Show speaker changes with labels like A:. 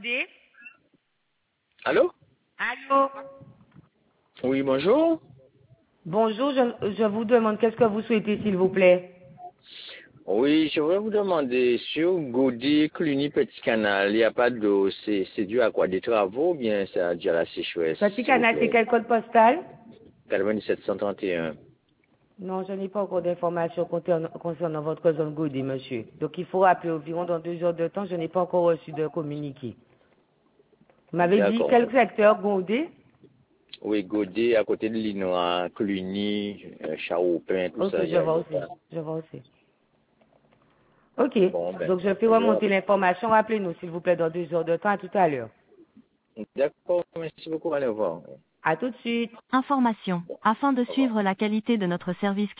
A: Allô?
B: Allô?
A: Oui, bonjour.
B: Bonjour, je vous demande qu'est-ce que vous souhaitez, s'il vous plaît?
A: Oui, je voudrais vous demander, sur Gaudi, Cluny, Petit Canal, il n'y a pas d'eau, c'est dû à quoi? Des travaux ou bien c'est dû à la sécheresse,
B: Petit
A: s'il vous
B: Canal, c'est
A: plaît?
B: quel code postal?
A: 9731.
B: Non, je n'ai pas encore d'informations concernant votre zone Gaudi, monsieur. Donc, il faut appeler environ dans 2 heures de temps. Je n'ai pas encore reçu de communiqué. Vous m'avez dit
A: D'accord.
B: quel secteur Gaudi?
A: Oui, Gaudi, à côté de Linois, Cluny, Charoupin, tout
B: Ok,
A: ça,
B: je vois
A: il y a
B: aussi.
A: pas.
B: Je vois aussi. Ok.
A: Bon, ben,
B: Donc, je fais remonter l'information. Rappelez-nous, s'il vous plaît, dans 2 heures de temps. À tout à l'heure.
A: d'accord, merci beaucoup, allez voir.
B: À tout de suite.
C: Information. Afin de
A: Au revoir.
C: suivre la qualité de notre service